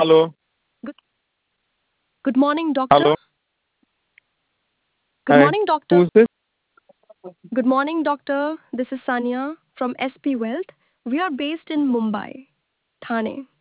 Hello. Good, good morning, doctor. Hello. Good Hi. morning, doctor. Who's this? Good morning, doctor. This is Sania from SP Wealth. We are based in Mumbai, Thane.